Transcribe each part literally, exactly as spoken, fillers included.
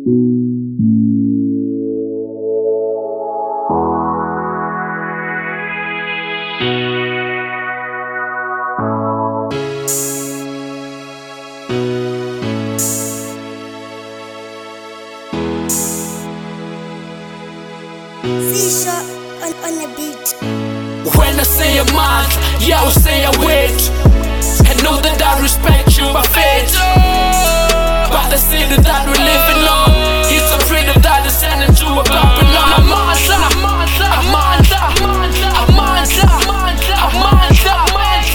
C-Sharp on, on the beat. When I say a month, yeah, I'll say I wait. And know that I respect you, my faith. But the city that we're living on, it's a freedom that is sending to a Babylon. A month, a month, a month, a month, a month, a month, a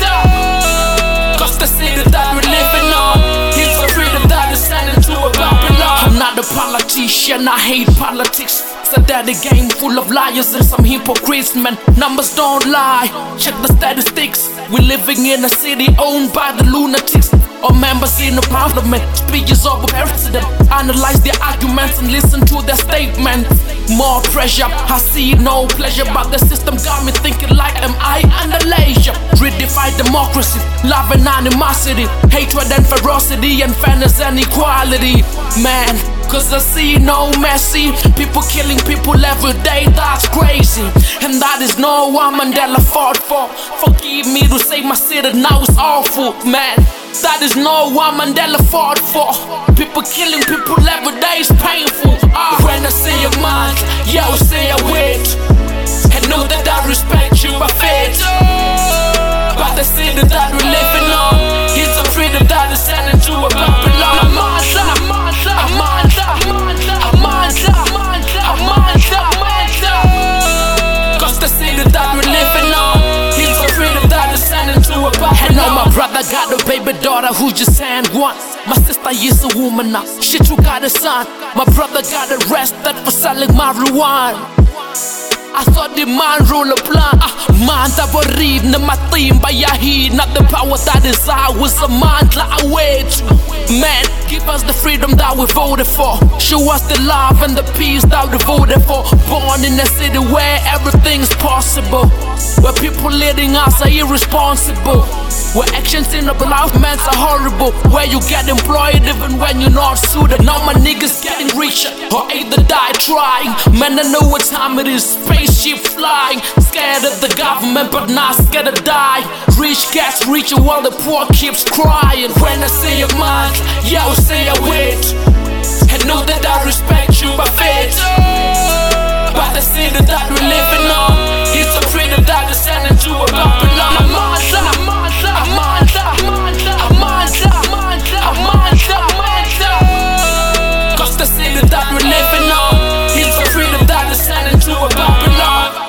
month. Cause the city that we're living on, it's a freedom that is sending to a Babylon. I'm not a politician, I hate politics. So that the game full of liars and some hypocrites, man. Numbers don't lie, check the statistics. We're living in a city owned by the lunatics, or members in the parliament, speeches of a president. Analyze their arguments and listen to their statements. More pressure, I see no pleasure, but the system got me thinking like am I under leisure. Redefine democracy, love and animosity, hatred and ferocity, and fairness and equality. Man, cause I see no mercy, people killing people every day, that's crazy. And that is not what Mandela fought for. Forgive me to say my city now is awful, man. That is not what Mandela fought for. People killing people every day is painful. uh, When I say a month, yeah, I'll say I wait. And know that I respect you, my faith. But the city that we're living on, it's a freedom that is sending to a Babylon. A month, a month, a month, a month, a month, a month, a month, a month. Cause the city that we're living on, it's a freedom that is sending to a Babylon. And now my brother got a baby daughter who just had once. My sister is a woman now, she too got a son. My brother got arrested for selling marijuana. I thought the man rule a plan. Ah, man that was reading my theme by your heat. Not the power that is ours, a man that I wait. Man, give us the freedom that we voted for. Show us the love and the peace that we voted for. Born in a city where everything's possible, where people leading us are irresponsible, where actions in the developments are horrible, where you get employed even when you're not suited. Now my niggas getting richer or either die trying. Man, I know what time it is, spaceship flying. Scared of the government but not scared to die. Rich gets richer while the poor keeps crying. When I say a month, yeah, I'll say I wait. And know that I respect you, my faith. But the city that we're living on, it's a freedom that is sending to a Babylon. A month, a month, a month, a month, a month, a month, a month, a month. Cause the city that we're living on, it's a freedom that is sending to a Babylon.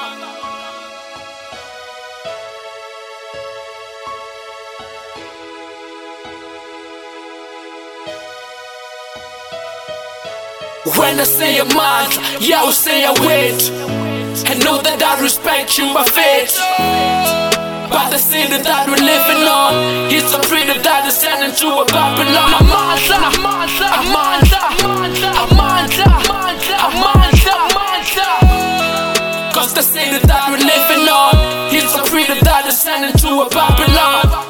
When I say a month, yeah, I'll say I wait. And know that I respect you, my faith. But the city that we're living on, it's a freedom that is sending to a Babylon. A month, a month, a month, a month, a month, a month, a month, a month. Cause the city that we're living on, it's a freedom that is sending to a Babylon.